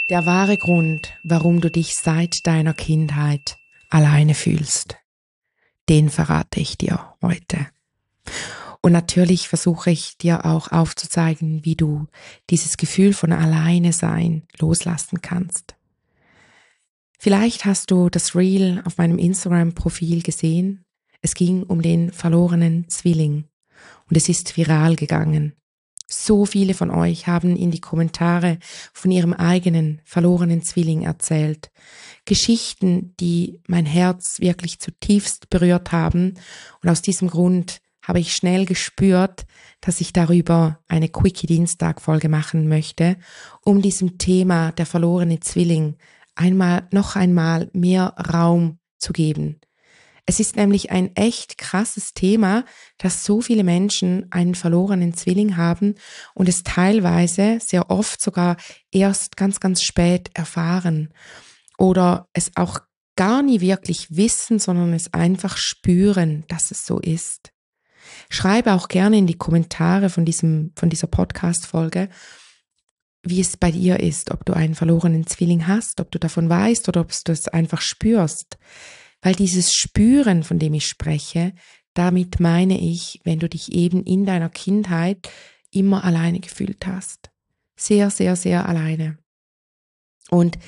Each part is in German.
Der wahre Grund, warum du dich seit deiner Kindheit alleine fühlst, den verrate ich dir heute. Und natürlich versuche ich dir auch aufzuzeigen, wie du dieses Gefühl von alleine sein loslassen kannst. Vielleicht hast du das Reel auf meinem Instagram-Profil gesehen. Es ging um den verlorenen Zwilling und es ist viral gegangen. So viele von euch haben in die Kommentare von ihrem eigenen verlorenen Zwilling erzählt. Geschichten, die mein Herz wirklich zutiefst berührt haben. Und aus diesem Grund habe ich schnell gespürt, dass ich darüber eine Quickie-Dienstag-Folge machen möchte, um diesem Thema der verlorene Zwilling noch einmal mehr Raum zu geben. Es ist nämlich ein echt krasses Thema, dass so viele Menschen einen verlorenen Zwilling haben und es teilweise sehr oft sogar erst ganz, ganz spät erfahren oder es auch gar nie wirklich wissen, sondern es einfach spüren, dass es so ist. Schreibe auch gerne in die Kommentare von dieser Podcast-Folge, wie es bei dir ist, ob du einen verlorenen Zwilling hast, ob du davon weißt oder ob du es einfach spürst. Weil dieses Spüren, von dem ich spreche, damit meine ich, wenn du dich eben in deiner Kindheit immer alleine gefühlt hast. Sehr, sehr, sehr alleine. Und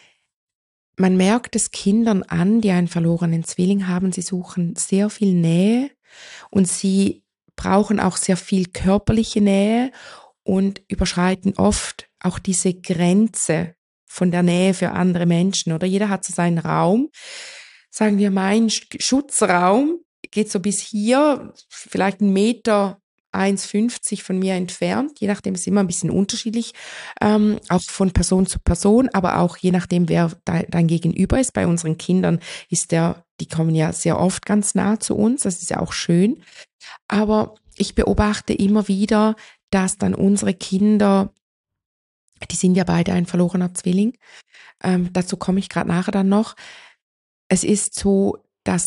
man merkt es Kindern an, die einen verlorenen Zwilling haben, sie suchen sehr viel Nähe und sie brauchen auch sehr viel körperliche Nähe und überschreiten oft auch diese Grenze von der Nähe für andere Menschen. Oder jeder hat so seinen Raum. Sagen wir, mein Schutzraum geht so bis hier, vielleicht 1,50 Meter von mir entfernt, je nachdem, ist immer ein bisschen unterschiedlich, auch von Person zu Person, aber auch je nachdem, wer dein Gegenüber ist. Bei unseren Kindern die kommen ja sehr oft ganz nah zu uns, das ist ja auch schön. Aber ich beobachte immer wieder, dass dann unsere Kinder, die sind ja beide ein verlorener Zwilling, dazu komme ich gerade nachher dann noch. Es ist so, dass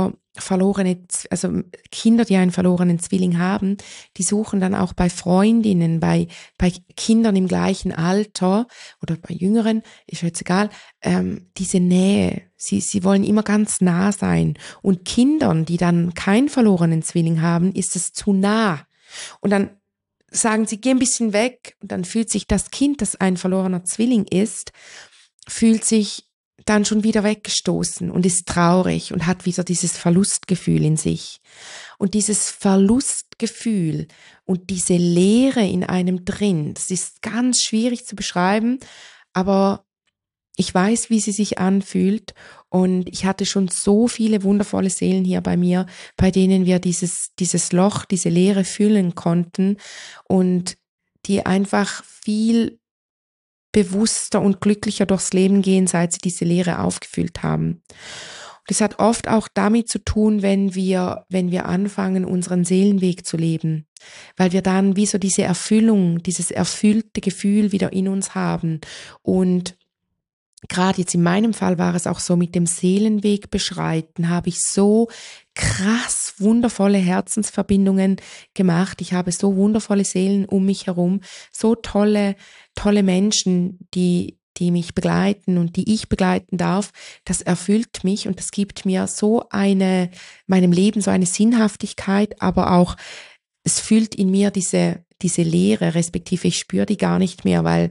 Kinder, die einen verlorenen Zwilling haben, die suchen dann auch bei Freundinnen, bei Kindern im gleichen Alter oder bei Jüngeren, ist jetzt egal, diese Nähe. Sie wollen immer ganz nah sein. Und Kindern, die dann keinen verlorenen Zwilling haben, ist es zu nah. Und dann sagen sie, geh ein bisschen weg. Und dann fühlt sich das Kind, das ein verlorener Zwilling ist, fühlt sich dann schon wieder weggestoßen und ist traurig und hat wieder dieses Verlustgefühl in sich. Und dieses Verlustgefühl und diese Leere in einem drin, das ist ganz schwierig zu beschreiben, aber ich weiß, wie sie sich anfühlt und ich hatte schon so viele wundervolle Seelen hier bei mir, bei denen wir dieses Loch, diese Leere füllen konnten und die einfach viel bewusster und glücklicher durchs Leben gehen, seit sie diese Leere aufgefüllt haben. Und es hat oft auch damit zu tun, wenn wir anfangen, unseren Seelenweg zu leben, weil wir dann wie so diese Erfüllung, dieses erfüllte Gefühl wieder in uns haben. Und gerade jetzt in meinem Fall war es auch so, mit dem Seelenweg beschreiten habe ich so krass wundervolle Herzensverbindungen gemacht. Ich habe so wundervolle Seelen um mich herum, so tolle Menschen, die mich begleiten und die ich begleiten darf. Das erfüllt mich und das gibt mir meinem Leben so eine Sinnhaftigkeit, aber auch es füllt in mir diese Leere, respektive ich spüre die gar nicht mehr, weil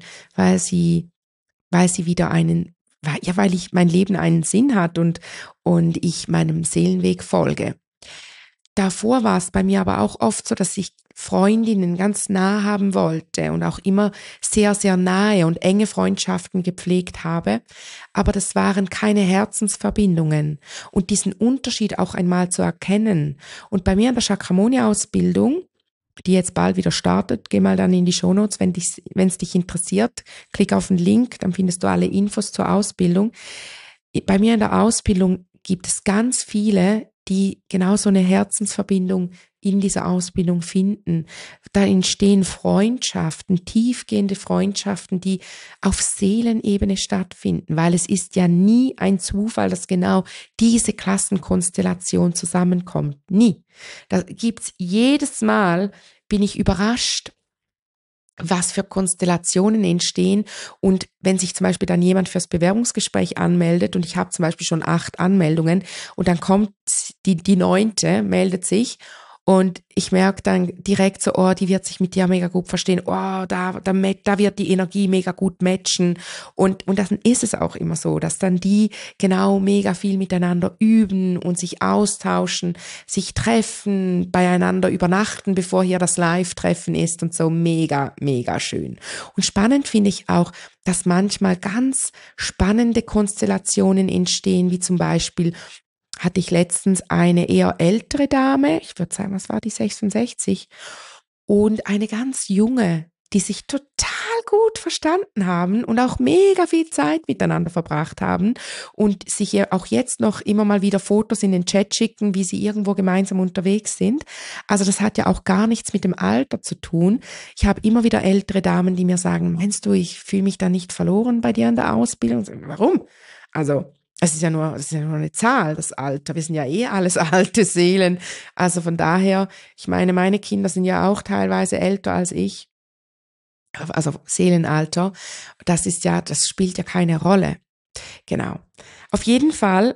mein Leben einen Sinn hat und ich meinem Seelenweg folge. Davor war es bei mir aber auch oft so, dass ich Freundinnen ganz nah haben wollte und auch immer sehr, sehr nahe und enge Freundschaften gepflegt habe. Aber das waren keine Herzensverbindungen. Und diesen Unterschied auch einmal zu erkennen. Und bei mir in der Chakramonia-Ausbildung, die jetzt bald wieder startet, geh mal dann in die Shownotes, wenn es dich interessiert, klick auf den Link, dann findest du alle Infos zur Ausbildung. Bei mir in der Ausbildung gibt es ganz viele, die genau so eine Herzensverbindung in dieser Ausbildung finden. Da entstehen Freundschaften, tiefgehende Freundschaften, die auf Seelenebene stattfinden, weil es ist ja nie ein Zufall, dass genau diese Klassenkonstellation zusammenkommt. Nie. Da gibt's jedes Mal, bin ich überrascht, was für Konstellationen entstehen. Und wenn sich zum Beispiel dann jemand fürs Bewerbungsgespräch anmeldet und ich habe zum Beispiel schon 8 Anmeldungen und dann kommt die 9. meldet sich und ich merke dann direkt so, oh, die wird sich mit dir mega gut verstehen, oh, da wird die Energie mega gut matchen und dann ist es auch immer so, dass dann die genau mega viel miteinander üben und sich austauschen, sich treffen, beieinander übernachten, bevor hier das Live-Treffen ist und so mega, mega schön. Und spannend finde ich auch, dass manchmal ganz spannende Konstellationen entstehen, wie zum Beispiel hatte ich letztens eine eher ältere Dame, ich würde sagen, was war die, 66, und eine ganz junge, die sich total gut verstanden haben und auch mega viel Zeit miteinander verbracht haben und sich ja auch jetzt noch immer mal wieder Fotos in den Chat schicken, wie sie irgendwo gemeinsam unterwegs sind. Also das hat ja auch gar nichts mit dem Alter zu tun. Ich habe immer wieder ältere Damen, die mir sagen, meinst du, ich fühle mich da nicht verloren bei dir in der Ausbildung? Warum? Also es ist ja nur eine Zahl, das Alter. Wir sind ja eh alles alte Seelen. Also von daher, ich meine Kinder sind ja auch teilweise älter als ich. Also Seelenalter. Das spielt ja keine Rolle. Genau. Auf jeden Fall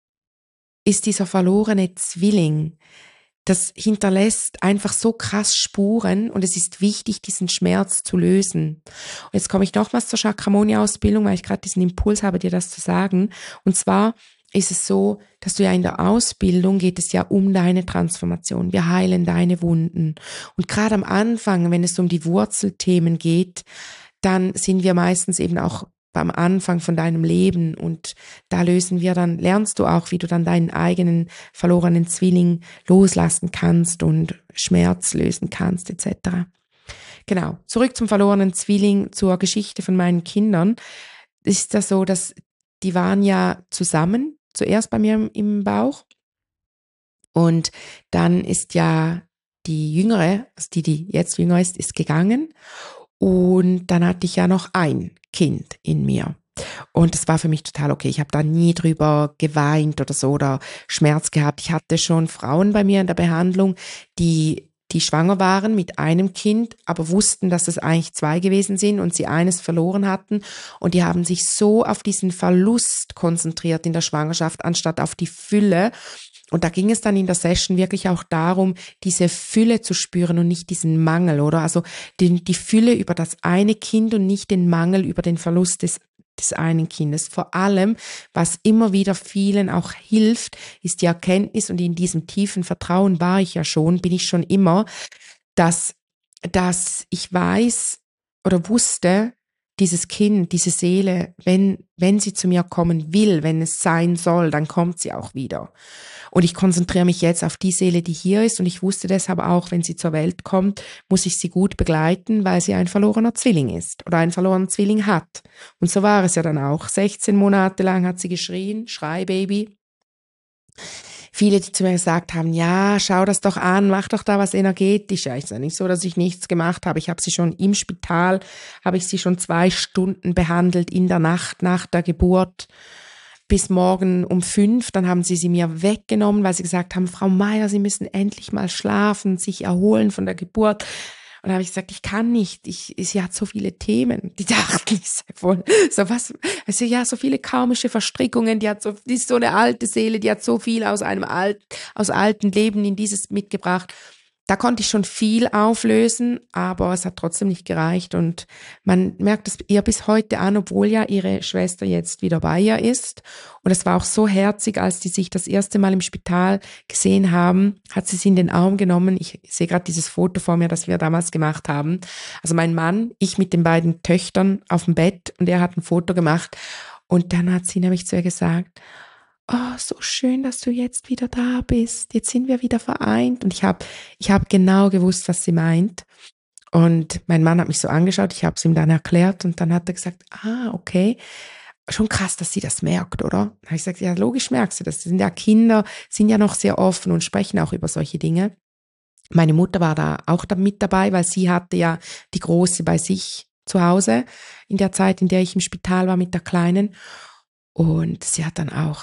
ist dieser verlorene Zwilling, das hinterlässt einfach so krass Spuren und es ist wichtig, diesen Schmerz zu lösen. Und jetzt komme ich nochmals zur Chakramonia-Ausbildung, weil ich gerade diesen Impuls habe, dir das zu sagen. Und zwar ist es so, dass du ja in der Ausbildung geht es ja um deine Transformation. Wir heilen deine Wunden. Und gerade am Anfang, wenn es um die Wurzelthemen geht, dann sind wir meistens eben auch am Anfang von deinem Leben und da lernst du auch, wie du dann deinen eigenen verlorenen Zwilling loslassen kannst und Schmerz lösen kannst, etc. Genau, zurück zum verlorenen Zwilling, zur Geschichte von meinen Kindern. Ist das so, dass die waren ja zusammen, zuerst bei mir im Bauch und dann ist ja die Jüngere, also die jetzt jünger ist gegangen. Und dann hatte ich ja noch ein Kind in mir. Und das war für mich total okay. Ich habe da nie drüber geweint oder so oder Schmerz gehabt. Ich hatte schon Frauen bei mir in der Behandlung, die schwanger waren mit einem Kind, aber wussten, dass es eigentlich 2 gewesen sind und sie eines verloren hatten. Und die haben sich so auf diesen Verlust konzentriert in der Schwangerschaft, anstatt auf die Fülle. Und da ging es dann in der Session wirklich auch darum, diese Fülle zu spüren und nicht diesen Mangel, oder? Also die Fülle über das eine Kind und nicht den Mangel über den Verlust des einen Kindes. Vor allem, was immer wieder vielen auch hilft, ist die Erkenntnis, und in diesem tiefen Vertrauen bin ich schon immer, dass ich weiß oder wusste, dieses Kind, diese Seele, wenn sie zu mir kommen will, wenn es sein soll, dann kommt sie auch wieder. Und ich konzentriere mich jetzt auf die Seele, die hier ist, und ich wusste deshalb auch, wenn sie zur Welt kommt, muss ich sie gut begleiten, weil sie ein verlorener Zwilling ist oder einen verlorenen Zwilling hat. Und so war es ja dann auch. 16 Monate lang hat sie geschrien, Schreibaby. Viele, die zu mir gesagt haben, ja, schau das doch an, mach doch da was energetisch. Ja, ist ja nicht so, dass ich nichts gemacht habe. Ich habe sie schon im Spital, habe ich sie schon 2 Stunden behandelt in der Nacht nach der Geburt bis morgen um 5. Dann haben sie mir weggenommen, weil sie gesagt haben, Frau Meier, Sie müssen endlich mal schlafen, sich erholen von der Geburt. Und dann habe ich gesagt, ich kann nicht, sie hat so viele Themen. Die dachten, ich sei voll, so was, also ja, so viele karmische Verstrickungen, die ist so eine alte Seele, die hat so viel aus alten Leben in dieses mitgebracht. Da konnte ich schon viel auflösen, aber es hat trotzdem nicht gereicht und man merkt es ihr bis heute an, obwohl ja ihre Schwester jetzt wieder bei ihr ist. Und es war auch so herzig, als die sich das erste Mal im Spital gesehen haben, hat sie in den Arm genommen. Ich sehe gerade dieses Foto vor mir, das wir damals gemacht haben. Also mein Mann, ich mit den beiden Töchtern auf dem Bett und er hat ein Foto gemacht und dann hat sie nämlich zu ihr gesagt, oh, so schön, dass du jetzt wieder da bist. Jetzt sind wir wieder vereint. Und ich hab genau gewusst, was sie meint. Und mein Mann hat mich so angeschaut, ich habe es ihm dann erklärt und dann hat er gesagt, okay, schon krass, dass sie das merkt, oder? Dann habe ich gesagt, ja, logisch merkst du das. Sind ja Kinder, sind ja noch sehr offen und sprechen auch über solche Dinge. Meine Mutter war da auch mit dabei, weil sie hatte ja die Große bei sich zu Hause in der Zeit, in der ich im Spital war mit der Kleinen. Und sie hat dann auch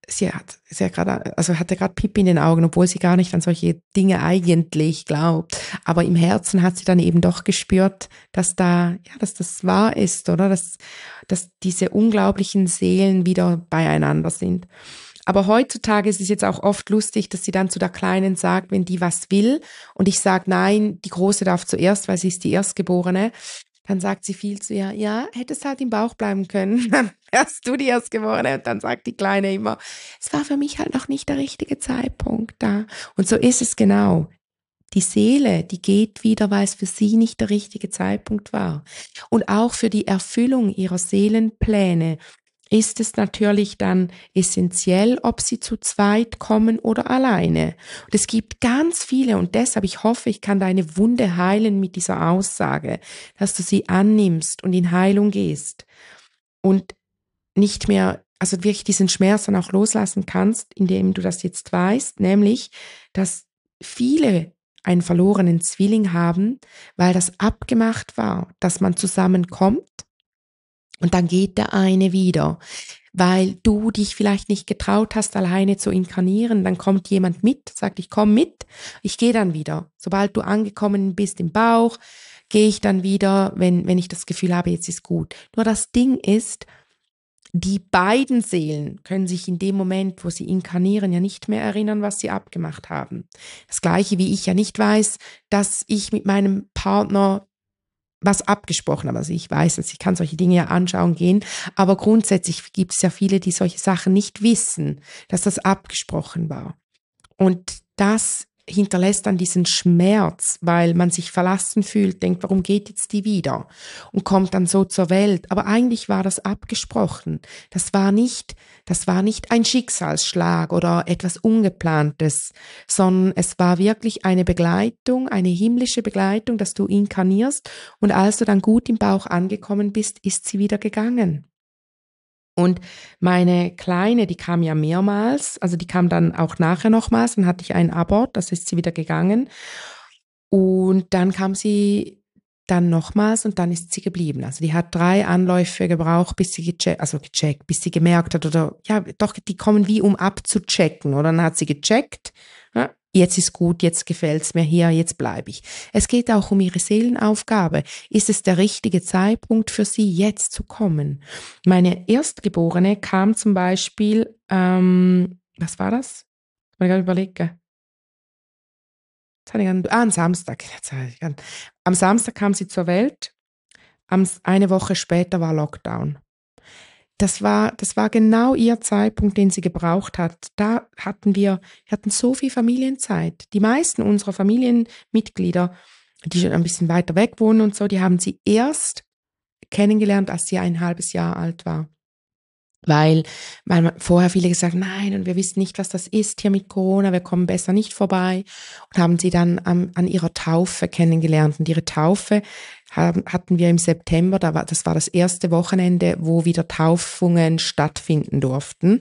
hatte gerade Pipi in den Augen, obwohl sie gar nicht an solche Dinge eigentlich glaubt. Aber im Herzen hat sie dann eben doch gespürt, dass das wahr ist, oder? Dass diese unglaublichen Seelen wieder beieinander sind. Aber heutzutage ist es jetzt auch oft lustig, dass sie dann zu der Kleinen sagt, wenn die was will und ich sage, nein, die Große darf zuerst, weil sie ist die Erstgeborene, dann sagt sie viel zu ihr, ja, hättest halt im Bauch bleiben können, dann wärst du die Erstgeborene. Und dann sagt die Kleine immer, es war für mich halt noch nicht der richtige Zeitpunkt da. Und so ist es genau. Die Seele, die geht wieder, weil es für sie nicht der richtige Zeitpunkt war. Und auch für die Erfüllung ihrer Seelenpläne ist es natürlich dann essentiell, ob sie zu zweit kommen oder alleine. Und es gibt ganz viele und deshalb, ich hoffe, ich kann deine Wunde heilen mit dieser Aussage, dass du sie annimmst und in Heilung gehst und nicht mehr, also wirklich diesen Schmerz dann auch loslassen kannst, indem du das jetzt weißt, nämlich, dass viele einen verlorenen Zwilling haben, weil das abgemacht war, dass man zusammenkommt. Und dann geht der eine wieder, weil du dich vielleicht nicht getraut hast, alleine zu inkarnieren. Dann kommt jemand mit, sagt, ich komme mit, ich gehe dann wieder. Sobald du angekommen bist im Bauch, gehe ich dann wieder, wenn ich das Gefühl habe, jetzt ist gut. Nur das Ding ist, die beiden Seelen können sich in dem Moment, wo sie inkarnieren, ja nicht mehr erinnern, was sie abgemacht haben. Das Gleiche wie ich ja nicht weiß, dass ich mit meinem Partner was abgesprochen habe. Also ich weiß, dass ich kann solche Dinge ja anschauen gehen, aber grundsätzlich gibt es ja viele, die solche Sachen nicht wissen, dass das abgesprochen war. Und das hinterlässt dann diesen Schmerz, weil man sich verlassen fühlt, denkt, warum geht jetzt die wieder? Und kommt dann so zur Welt. Aber eigentlich war das abgesprochen. Das war nicht ein Schicksalsschlag oder etwas Ungeplantes, sondern es war wirklich eine Begleitung, eine himmlische Begleitung, dass du inkarnierst und als du dann gut im Bauch angekommen bist, ist sie wieder gegangen. Und meine Kleine, die kam ja mehrmals, also die kam dann auch nachher nochmals, dann hatte ich einen Abort, das ist sie wieder gegangen. Und dann kam sie dann nochmals und dann ist sie geblieben. Also die hat 3 Anläufe gebraucht, bis sie gecheckt, bis sie gemerkt hat oder, ja, doch, die kommen wie um abzuchecken, oder dann hat sie gecheckt, ja, jetzt ist gut, jetzt gefällt's mir hier, jetzt bleibe ich. Es geht auch um ihre Seelenaufgabe. Ist es der richtige Zeitpunkt für sie, jetzt zu kommen? Meine Erstgeborene kam zum Beispiel, was war das? Ich muss gerade überlegen. Am Samstag. Am Samstag kam sie zur Welt. Eine Woche später war Lockdown. Das war genau ihr Zeitpunkt, den sie gebraucht hat. Wir hatten so viel Familienzeit. Die meisten unserer Familienmitglieder, die schon ein bisschen weiter weg wohnen und so, die haben sie erst kennengelernt, als sie 1,5 Jahre alt war. Weil vorher viele gesagt, nein, und wir wissen nicht, was das ist hier mit Corona, wir kommen besser nicht vorbei, und haben sie dann an ihrer Taufe kennengelernt. Und ihre Taufe hatten wir im September, das war das erste Wochenende, wo wieder Taufungen stattfinden durften.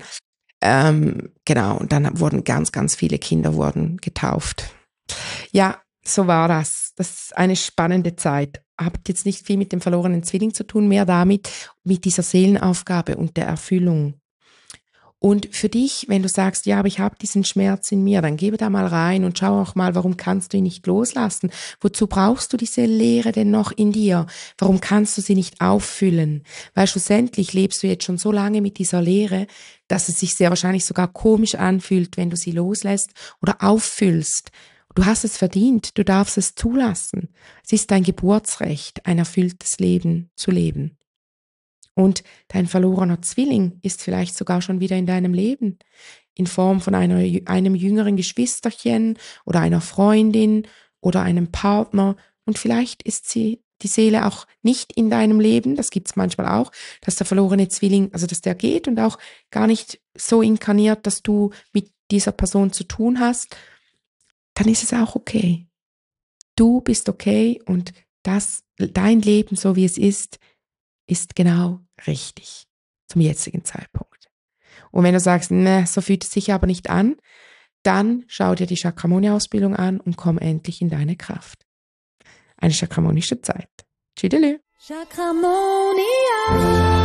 Genau, und dann wurden ganz, ganz viele Kinder wurden getauft. Ja, so war das. Das ist eine spannende Zeit. Hat jetzt nicht viel mit dem verlorenen Zwilling zu tun, mehr damit, mit dieser Seelenaufgabe und der Erfüllung. Und für dich, wenn du sagst, ja, aber ich habe diesen Schmerz in mir, dann gebe da mal rein und schau auch mal, warum kannst du ihn nicht loslassen? Wozu brauchst du diese Leere denn noch in dir? Warum kannst du sie nicht auffüllen? Weil schlussendlich lebst du jetzt schon so lange mit dieser Leere, dass es sich sehr wahrscheinlich sogar komisch anfühlt, wenn du sie loslässt oder auffüllst. Du hast es verdient, du darfst es zulassen. Es ist dein Geburtsrecht, ein erfülltes Leben zu leben. Und dein verlorener Zwilling ist vielleicht sogar schon wieder in deinem Leben, in Form von einem jüngeren Geschwisterchen oder einer Freundin oder einem Partner. Und vielleicht ist die Seele auch nicht in deinem Leben, das gibt's manchmal auch, dass der verlorene Zwilling, also dass der geht und auch gar nicht so inkarniert, dass du mit dieser Person zu tun hast. Dann ist es auch okay. Du bist okay und dein Leben, so wie es ist genau richtig zum jetzigen Zeitpunkt. Und wenn du sagst, ne, so fühlt es sich aber nicht an, dann schau dir die Chakramoni-Ausbildung an und komm endlich in deine Kraft. Eine chakramonische Zeit. Tschüdelü. Chakramonia.